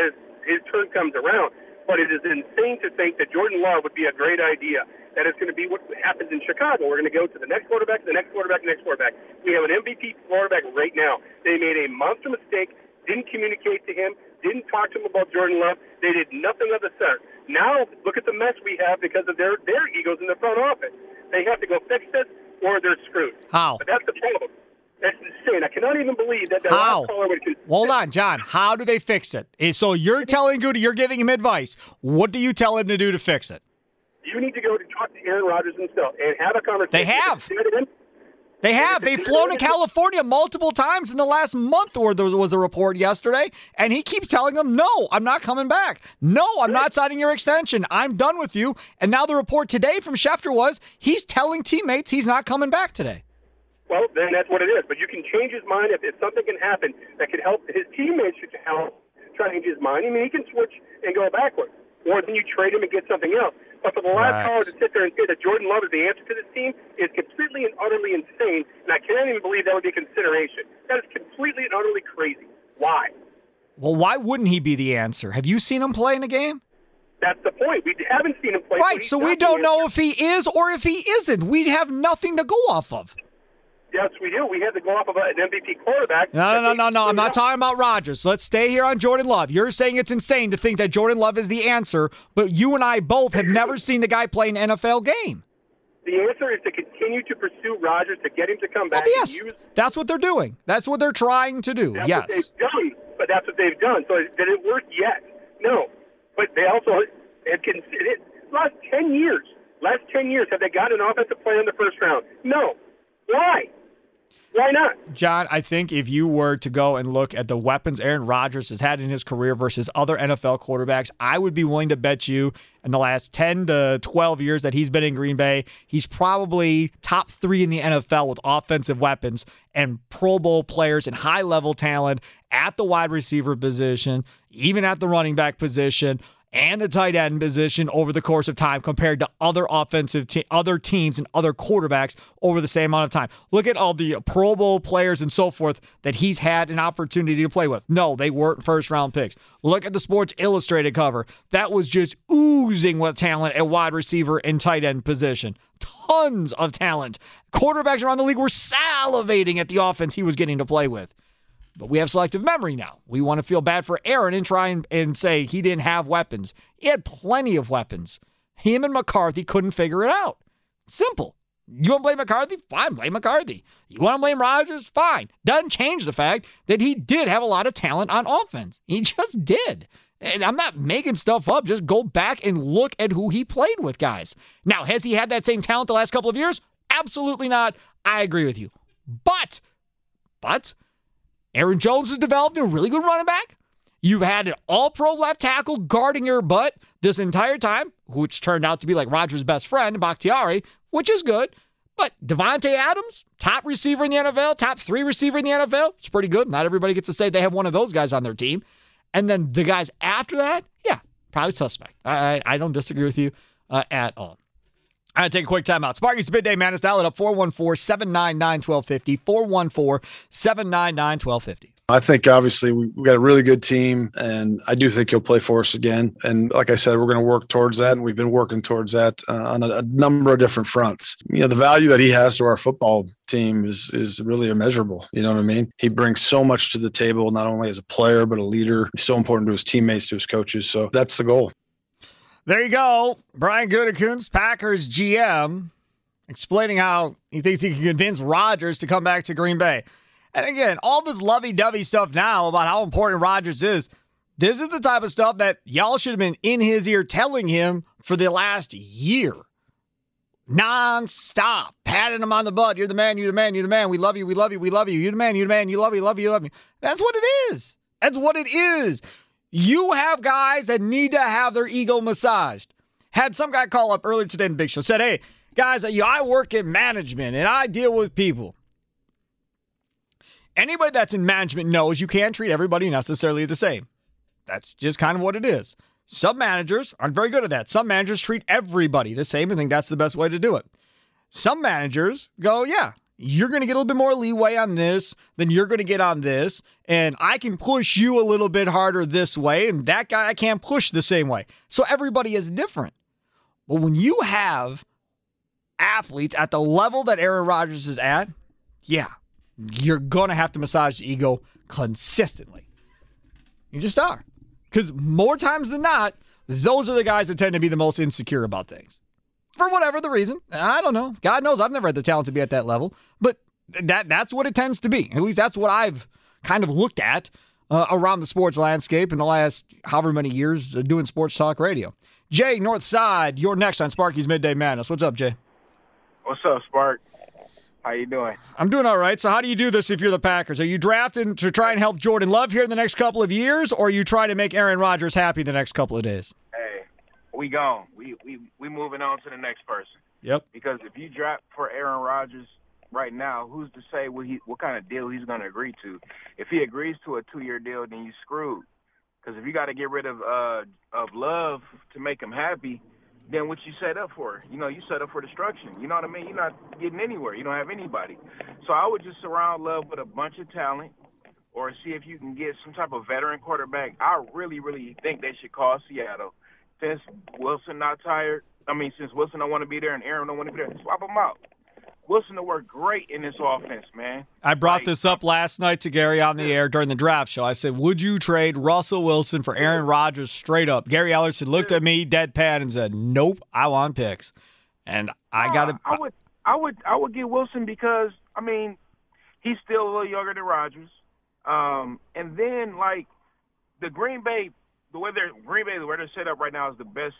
his turn comes around. But it is insane to think that Jordan Love would be a great idea. That is going to be what happens in Chicago. We're going to go to the next quarterback, the next quarterback, the next quarterback. We have an M V P quarterback right now. They made a monster mistake, didn't communicate to him, didn't talk to him about Jordan Love. They did nothing of the sort. Now, look at the mess we have because of their, their egos in the front office. They have to go fix this or they're screwed. How? But that's the problem. That's insane. I cannot even believe that the How? last caller would consider. Hold on, John. How do they fix it? Eh, So you're telling Goody, you're giving him advice. What do you tell him to do to fix it? You need to go to talk to Aaron Rodgers himself and have a conversation. They have. with him. They have. They've flown to California multiple times in the last month, or there was a report yesterday, and he keeps telling them, no, I'm not coming back. No, I'm not signing your extension. I'm done with you. And now the report today from Schefter was he's telling teammates he's not coming back today. Well, then that's what it is. But you can change his mind if, if something can happen that could help his teammates should help try to change his mind. I mean, he can switch and go backwards. Or then you trade him and get something else. But for the last Right. caller to sit there and say that Jordan Love is the answer to this team is completely and utterly insane, and I can't even believe that would be a consideration. That is completely and utterly crazy. Why? Well, why wouldn't he be the answer? Have you seen him play in a game? That's the point. We haven't seen him play. Right, he's so not we the don't know answer. if he is or if he isn't. We have nothing to go off of. Yes, we do. We had to go off of an M V P quarterback. No, no, no, no, no. I'm not talking about Rodgers. Let's stay here on Jordan Love. You're saying it's insane to think that Jordan Love is the answer, but you and I both have never seen the guy play an N F L game. The answer is to continue to pursue Rodgers to get him to come Well, back. yes, and use, that's what they're doing. That's what they're trying to do. that's Yes. what they've done, but that's what they've done. So did it work yet? No. But they also have considered last ten years. Last ten years, have they got an offensive player in the first round? No. Why? Why not? John, I think if you were to go and look at the weapons Aaron Rodgers has had in his career versus other N F L quarterbacks, I would be willing to bet you in the last ten to twelve years that he's been in Green Bay, he's probably top three in the N F L with offensive weapons and Pro Bowl players and high-level talent at the wide receiver position, even at the running back position, and the tight end position over the course of time compared to other offensive te- other teams and other quarterbacks over the same amount of time. Look at all the Pro Bowl players and so forth that he's had an opportunity to play with. No, they weren't first-round picks. Look at the Sports Illustrated cover. That was just oozing with talent at wide receiver and tight end position. Tons of talent. Quarterbacks around the league were salivating at the offense he was getting to play with. But we have selective memory now. We want to feel bad for Aaron and try and, and say he didn't have weapons. He had plenty of weapons. Him and McCarthy couldn't figure it out. Simple. You want to blame McCarthy? Fine, blame McCarthy. You want to blame Rodgers? Fine. Doesn't change the fact that he did have a lot of talent on offense. He just did. And I'm not making stuff up. Just go back and look at who he played with, guys. Now, has he had that same talent the last couple of years? Absolutely not. I agree with you. But, but... Aaron Jones has developed a really good running back. You've had an all-pro left tackle guarding your butt this entire time, which turned out to be like Rodgers' best friend, Bakhtiari, which is good. But Devontae Adams, top receiver in the N F L, top three receiver in the N F L, it's pretty good. Not everybody gets to say they have one of those guys on their team. And then the guys after that, yeah, probably suspect. I, I, I don't disagree with you uh, at all. All right, take a quick timeout. Sparky's Midday Madness. Dial it up four one four, seven nine nine, one two five zero, four one four, seven nine nine, one two five zero. I think obviously we- we've got a really good team, and I do think he'll play for us again. And like I said, we're going to work towards that, and we've been working towards that uh, on a, a number of different fronts. You know, the value that he has to our football team is is really immeasurable. You know what I mean? He brings so much to the table, not only as a player, but a leader. He's so important to his teammates, to his coaches. So that's the goal. There you go. Brian Gutekunst, Packers G M, explaining how he thinks he can convince Rodgers to come back to Green Bay. And again, all this lovey-dovey stuff now about how important Rodgers is, this is the type of stuff that y'all should have been in his ear telling him for the last year. Non-stop. Patting him on the butt. You're the man, you're the man, you're the man. We love you, we love you, we love you. You're the man, you're the man, you love you, love you, love you. That's what it is. That's what it is. You have guys that need to have their ego massaged. Had some guy call up earlier today in the Big Show, said, hey, guys, you know, I work in management and I deal with people. Anybody that's in management knows you can't treat everybody necessarily the same. That's just kind of what it is. Some managers aren't very good at that. Some managers treat everybody the same and think that's the best way to do it. Some managers go, yeah, you're going to get a little bit more leeway on this than you're going to get on this, and I can push you a little bit harder this way, and that guy I can't push the same way. So everybody is different. But when you have athletes at the level that Aaron Rodgers is at, yeah, you're going to have to massage the ego consistently. You just are. Because more times than not, those are the guys that tend to be the most insecure about things. For whatever the reason. I don't know. God knows I've never had the talent to be at that level. But that that's what it tends to be. At least that's what I've kind of looked at uh, around the sports landscape in the last however many years uh, doing sports talk radio. Jay, North Side, you're next on Sparky's Midday Madness. What's up, Jay? What's up, Spark? How you doing? I'm doing all right. So how do you do this if you're the Packers? Are you drafting to try and help Jordan Love here in the next couple of years, or are you trying to make Aaron Rodgers happy the next couple of days? Hey, we gone. We we we moving on to the next person. Yep. Because if you draft for Aaron Rodgers right now, who's to say what he what kind of deal he's going to agree to? If he agrees to a two-year deal, then you screwed. Because if you got to get rid of uh, of Love to make him happy, then what you set up for? You know, you set up for destruction. You know what I mean? You're not getting anywhere. You don't have anybody. So I would just surround Love with a bunch of talent, or see if you can get some type of veteran quarterback. I really, really think they should call Seattle. Since Wilson not tired, I mean, since Wilson don't want to be there and Aaron don't want to be there, swap them out. Wilson will work great in this offense, man. I brought like, this up last night to Gary on the air during the draft show. I said, would you trade Russell Wilson for Aaron Rodgers straight up? Gary Ellerson looked at me deadpan and said, nope, I want picks. And I got to. I would, I would, I would get Wilson because, I mean, he's still a little younger than Rodgers. Um, and then, like, the Green Bay, the way they're Green Bay, the way they're set up right now is the best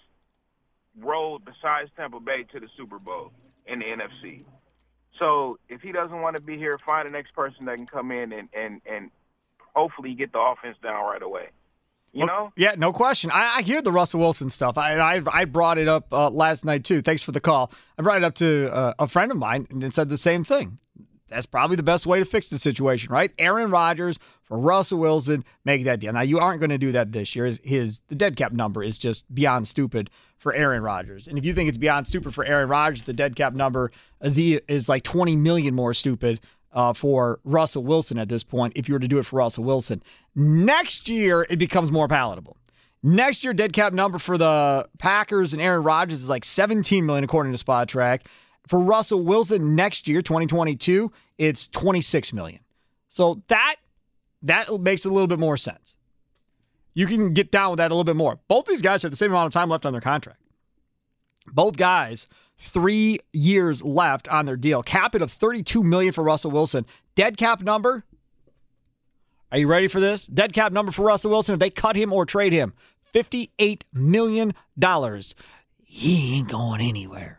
road besides Tampa Bay to the Super Bowl in the N F C. So if he doesn't want to be here, find the next person that can come in and, and, and hopefully get the offense down right away. You know? Yeah, no question. I, I hear the Russell Wilson stuff. I I, I brought it up uh, last night, too. Thanks for the call. I brought it up to uh, a friend of mine and said the same thing. That's probably the best way to fix the situation, right? Aaron Rodgers for Russell Wilson, make that deal. Now, you aren't going to do that this year. His, his the dead cap number is just beyond stupid for Aaron Rodgers. And if you think it's beyond stupid for Aaron Rodgers, the dead cap number is, is like twenty million more stupid uh, for Russell Wilson at this point if you were to do it for Russell Wilson. Next year, it becomes more palatable. Next year, dead cap number for the Packers and Aaron Rodgers is like seventeen million according to Spot Track. For Russell Wilson next year, twenty twenty-two, it's twenty-six million. So that that makes a little bit more sense. You can get down with that a little bit more. Both these guys have the same amount of time left on their contract. Both guys, three years left on their deal. Cap it of thirty-two million dollars for Russell Wilson. Dead cap number, are you ready for this? Dead cap number for Russell Wilson, if they cut him or trade him, fifty-eight million dollars. He ain't going anywhere.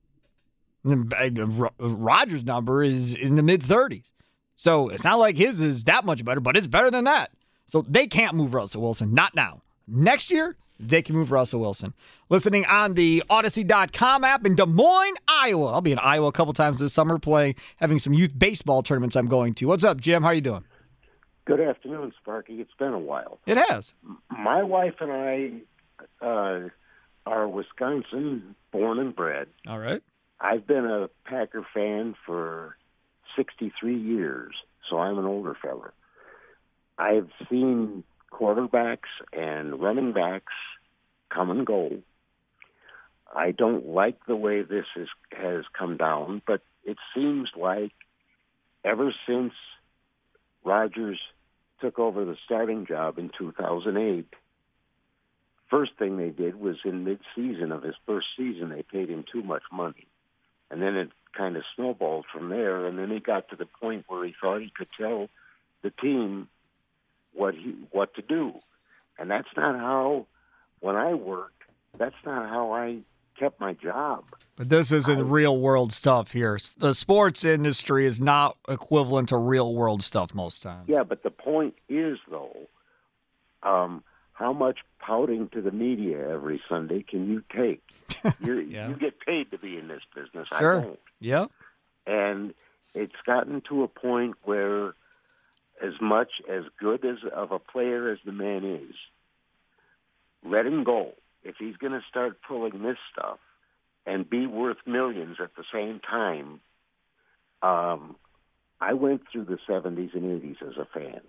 Rodgers' number is in the mid-thirties. So it's not like his is that much better, but it's better than that. So they can't move Russell Wilson. Not now. Next year, they can move Russell Wilson. Listening on the Odyssey dot com app in Des Moines, Iowa. I'll be in Iowa a couple times this summer playing, having some youth baseball tournaments I'm going to. What's up, Jim? How are you doing? Good afternoon, Sparky. It's been a while. It has. My wife and I uh, are Wisconsin born and bred. All right. I've been a Packer fan for sixty-three years, so I'm an older fella. I've seen quarterbacks and running backs come and go. I don't like the way this is, has come down, but it seems like ever since Rodgers took over the starting job in two thousand eight, first thing they did was in mid-season of his first season, they paid him too much money. And then it kind of snowballed from there, and then he got to the point where he thought he could tell the team what he what to do. And that's not how, when I worked, that's not how I kept my job. But this isn't I, real-world stuff here. The sports industry is not equivalent to real-world stuff most times. Yeah, but the point is, though, um, how much pouting to the media every Sunday can you take? You're, yeah. You get paid to be in this business. Sure. I don't. Yeah. And it's gotten to a point where as much as good as of a player as the man is, let him go. If he's going to start pulling this stuff and be worth millions at the same time, Um, I went through the seventies and eighties as a fan.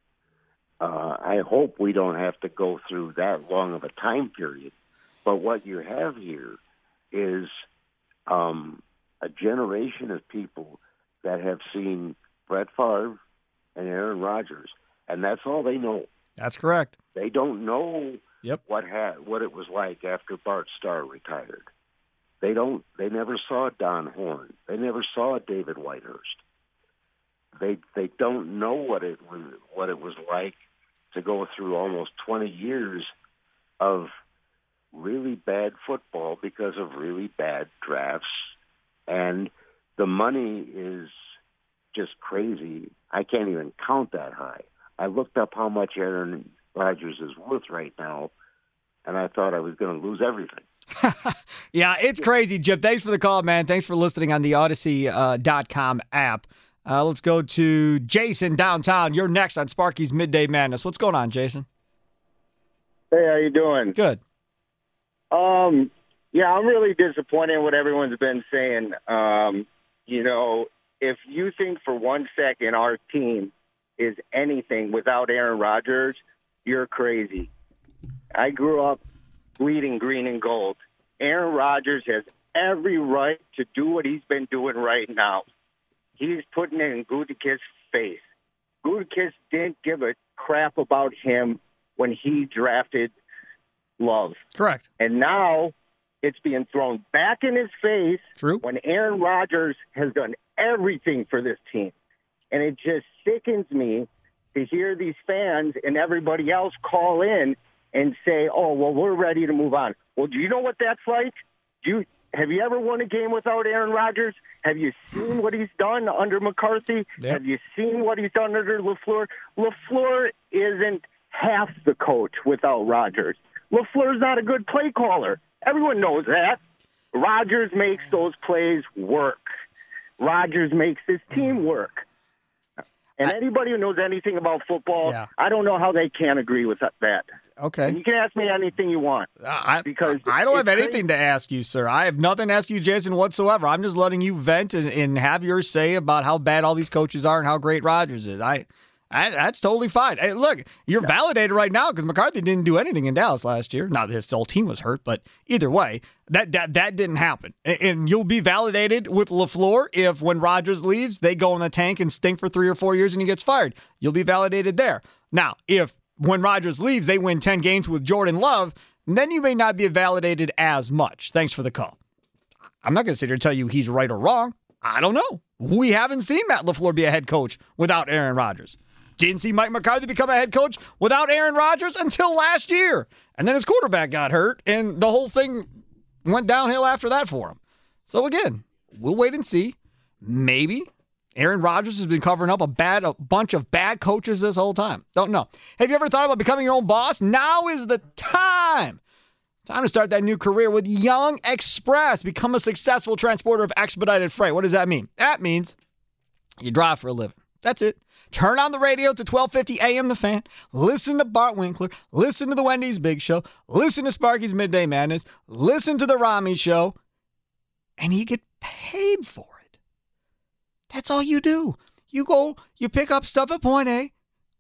Uh, I hope we don't have to go through that long of a time period. But what you have here is um, a generation of people that have seen Brett Favre and Aaron Rodgers, and that's all they know. That's correct. They don't know yep. what ha- what it was like after Bart Starr retired. They don't. They never saw Don Horn. They never saw David Whitehurst. They they don't know what it was what it was like to go through almost twenty years of really bad football because of really bad drafts, and the money is just crazy. I can't even count that high. I looked up how much Aaron Rodgers is worth right now, and I thought I was going to lose everything. Yeah, it's crazy, Jim. Thanks for the call, man. Thanks for listening on the Odyssey dot com uh, app. Uh, let's go to Jason downtown. You're next on Sparky's Midday Madness. What's going on, Jason? Hey, how you doing? Good. Um, yeah, I'm really disappointed in what everyone's been saying. Um, you know, if you think for one second our team is anything without Aaron Rodgers, you're crazy. I grew up bleeding green and gold. Aaron Rodgers has every right to do what he's been doing right now. He's putting it in Gutekunst's face. Gutekunst didn't give a crap about him when he drafted Love. Correct. And now it's being thrown back in his face. True. When Aaron Rodgers has done everything for this team. And it just sickens me to hear these fans and everybody else call in and say, oh, well, we're ready to move on. Well, do you know what that's like? Do you, have you ever won a game without Aaron Rodgers? Have you seen what he's done under McCarthy? Yep. Have you seen what he's done under LaFleur? LaFleur isn't half the coach without Rodgers. LaFleur's not a good play caller. Everyone knows that. Rodgers makes those plays work. Rodgers makes his team work. And anybody who knows anything about football, yeah. I don't know how they can't agree with that. Okay. And you can ask me anything you want. I, because I don't have crazy. anything to ask you, sir. I have nothing to ask you, Jason, whatsoever. I'm just letting you vent and, and have your say about how bad all these coaches are and how great Rodgers is. I, I that's totally fine. Hey, look, you're validated right now because McCarthy didn't do anything in Dallas last year. Now, his whole team was hurt, but either way, that that, that didn't happen. And, and you'll be validated with LaFleur if when Rodgers leaves, they go in the tank and stink for three or four years and he gets fired. You'll be validated there. Now, if when Rodgers leaves, they win ten games with Jordan Love, then you may not be validated as much. Thanks for the call. I'm not going to sit here and tell you he's right or wrong. I don't know. We haven't seen Matt LaFleur be a head coach without Aaron Rodgers. Didn't see Mike McCarthy become a head coach without Aaron Rodgers until last year. And then his quarterback got hurt, and the whole thing went downhill after that for him. So again, we'll wait and see. Maybe Aaron Rodgers has been covering up a bad a bunch of bad coaches this whole time. Don't know. Have you ever thought about becoming your own boss? Now is the time. Time to start that new career with Young Express. Become a successful transporter of expedited freight. What does that mean? That means you drive for a living. That's it. Turn on the radio to twelve fifty A M The Fan. Listen to Bart Winkler. Listen to the Wendy's Big Show. Listen to Sparky's Midday Madness. Listen to the Rami Show. And you get paid for it. That's all you do. You go, you pick up stuff at point A.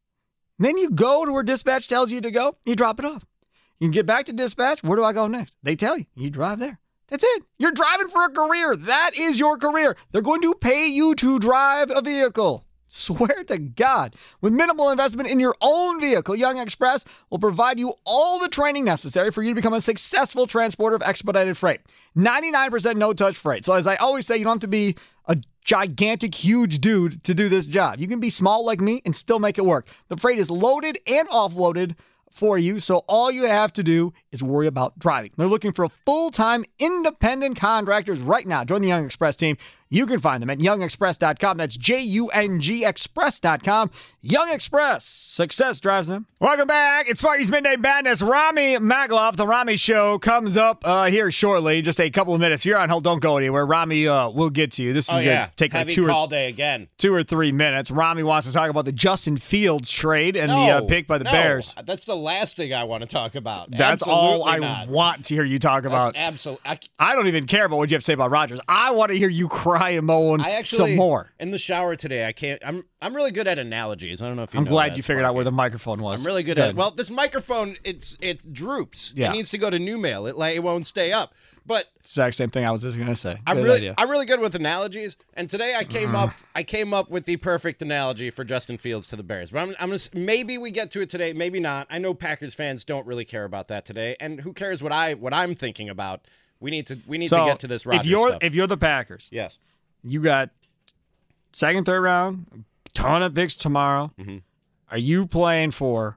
Then you go to where dispatch tells you to go. You drop it off. You can get back to dispatch. Where do I go next? They tell you. You drive there. That's it. You're driving for a career. That is your career. They're going to pay you to drive a vehicle. Swear to God. With minimal investment in your own vehicle, Young Express will provide you all the training necessary for you to become a successful transporter of expedited freight. ninety-nine percent no-touch freight. So as I always say, you don't have to be a gigantic, huge dude to do this job. You can be small like me and still make it work. The freight is loaded and offloaded for you, so all you have to do is worry about driving. They're looking for full-time independent contractors right now. Join the Young Express team. You can find them at young express dot com. That's J U N G express dot com. Young Express. Success drives them. Welcome back. It's Sparky's Midday Madness. Rami Magloff, the Rami Show, comes up uh, here shortly. Just a couple of minutes. You're on hold. Don't go anywhere. Rami uh, will get to you. This is oh, going to yeah. take like Heavy two call or, day again. two or three minutes. Rami wants to talk about the Justin Fields trade and no, the uh, pick by the no. Bears. That's the last thing I want to talk about. That's Absolutely all I not. want to hear you talk about. Absolutely. I, I don't even care about what you have to say about Rodgers. I want to hear you cry Ryan mowing I actually, some more. In the shower today, I can't. I'm I'm really good at analogies. I don't know if you I'm know glad that, you figured Sparky. out where the microphone was. I'm really good, at it. Well, this microphone, it's it's droops. Yeah. It needs to go to new mail. It like it won't stay up. But exact same thing I was just going to say. I'm Good really idea. I'm really good with analogies, and today I came Uh. up I came up with the perfect analogy for Justin Fields to the Bears. But I'm I'm gonna, maybe we get to it today, maybe not. I know Packers fans don't really care about that today, and who cares what I what I'm thinking about? We need to we need so to get to this Rodgers if you're stuff. if you're the Packers, yes, you got second, third round, a ton of picks tomorrow. Mm-hmm. Are you playing for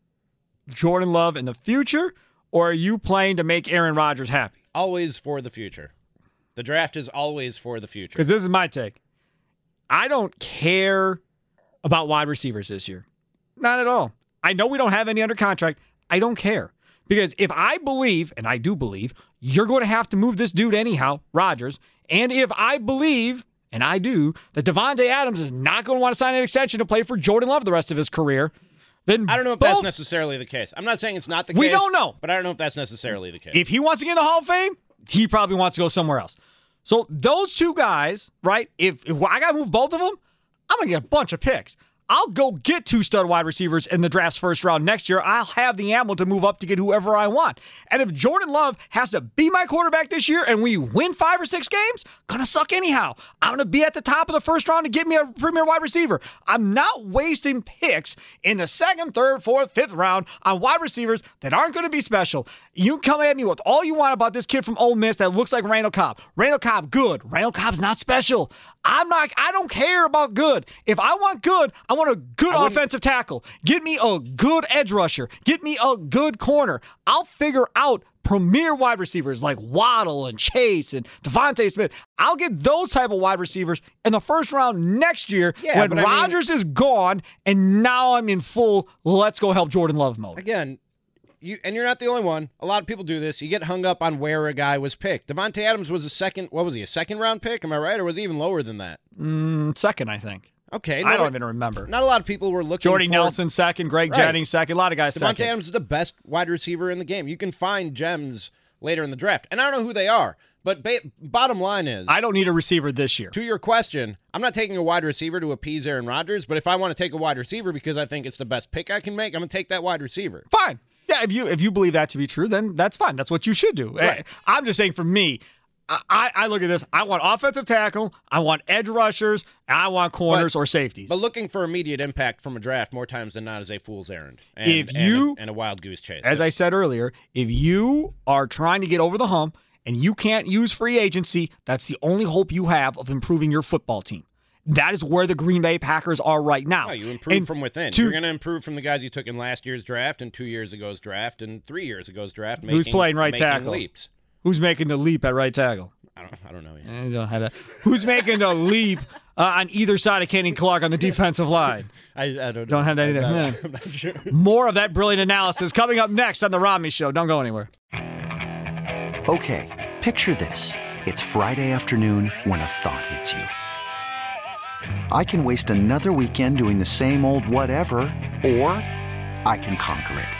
Jordan Love in the future, or are you playing to make Aaron Rodgers happy? Always for the future. The draft is always for the future. Because this is my take. I don't care about wide receivers this year. Not at all. I know we don't have any under contract. I don't care. Because if I believe, and I do believe, you're going to have to move this dude anyhow, Rodgers, and if I believe, and I do, that Devontae Adams is not going to want to sign an extension to play for Jordan Love the rest of his career, then I don't know if both, that's necessarily the case. I'm not saying it's not the we case. We don't know. But I don't know if that's necessarily the case. If he wants to get in the Hall of Fame, he probably wants to go somewhere else. So those two guys, right, if, if I got to move both of them, I'm going to get a bunch of picks. I'll go get two stud wide receivers in the draft's first round next year. I'll have the ammo to move up to get whoever I want. And if Jordan Love has to be my quarterback this year and we win five or six games, gonna suck anyhow. I'm gonna be at the top of the first round to get me a premier wide receiver. I'm not wasting picks in the second, third, fourth, fifth round on wide receivers that aren't gonna be special. You can come at me with all you want about this kid from Ole Miss that looks like Randall Cobb. Randall Cobb, good. Randall Cobb's not special. I'm not, I don't care about good. If I want good, I want a good offensive tackle. Get me a good edge rusher. Get me a good corner. I'll figure out premier wide receivers like Waddle and Chase and Devontae Smith. I'll get those type of wide receivers in the first round next year Yeah, when but I mean- Rodgers is gone and now I'm in full let's go help Jordan Love mode. Again, you and you're not the only one. A lot of people do this. You get hung up on where a guy was picked. Devontae Adams was a second, what was he, a second round pick? Am I right? Or was he even lower than that? Mm, second, I think. Okay. I no, don't even remember. Not a lot of people were looking Jordy for Nelson second, Greg Right. Jennings second, a lot of guys Devontae second. Adams is the best wide receiver in the game. You can find gems later in the draft. And I don't know who they are. But ba- bottom line is, I don't need a receiver this year. To your question, I'm not taking a wide receiver to appease Aaron Rodgers, but if I want to take a wide receiver because I think it's the best pick I can make, I'm going to take that wide receiver. Fine. Yeah, if you if you believe that to be true, then that's fine. That's what you should do. Right. I'm just saying for me, I, I look at this. I want offensive tackle, I want edge rushers, and I want corners But- or safeties. But looking for immediate impact from a draft more times than not is a fool's errand. And, If and you- a, and a wild goose chase. As I said earlier, if you are trying to get over the hump and you can't use free agency, that's the only hope you have of improving your football team. That is where the Green Bay Packers are right now. No, you improve And from within. to- You're going to improve from the guys you took in last year's draft and two years ago's draft and three years ago's draft. Making, Who's playing right making tackle? Leaps. Who's making the leap at right tackle? I don't. I don't know. Yet. I don't have that. Who's making the leap uh, on either side of Kenny Clark on the defensive line? I, I don't. Don't have that I'm either. not- Hmm. I'm not sure. More of that brilliant analysis coming up next on The Romney Show. Don't go anywhere. Okay, picture this. It's Friday afternoon when a thought hits you. I can waste another weekend doing the same old whatever, or I can conquer it.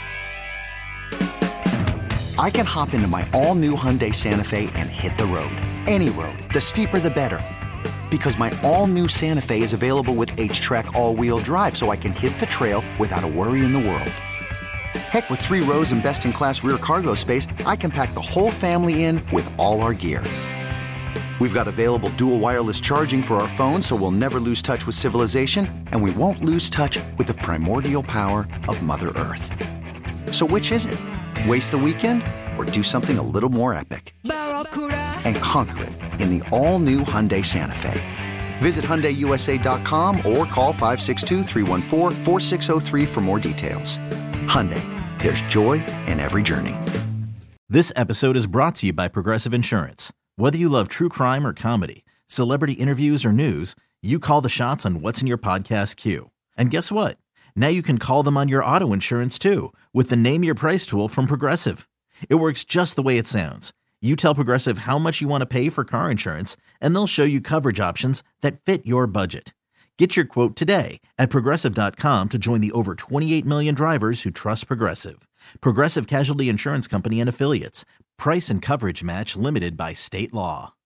I can hop into my all-new Hyundai Santa Fe and hit the road. Any road. The steeper, the better. Because my all-new Santa Fe is available with H-Track all-wheel drive, so I can hit the trail without a worry in the world. Heck, with three rows and best-in-class rear cargo space, I can pack the whole family in with all our gear. We've got available dual wireless charging for our phones, so we'll never lose touch with civilization, and we won't lose touch with the primordial power of Mother Earth. So which is it? Waste the weekend or do something a little more epic? And conquer it in the all-new Hyundai Santa Fe. Visit Hyundai U S A dot com or call five six two, three one four, four six zero three for more details. Hyundai, there's joy in every journey. This episode is brought to you by Progressive Insurance. Whether you love true crime or comedy, celebrity interviews or news, you call the shots on what's in your podcast queue. And guess what? Now you can call them on your auto insurance too with the Name Your Price tool from Progressive. It works just the way it sounds. You tell Progressive how much you want to pay for car insurance, and they'll show you coverage options that fit your budget. Get your quote today at Progressive dot com to join the over twenty-eight million drivers who trust Progressive. Progressive Casualty Insurance Company and Affiliates. Price and coverage match limited by state law.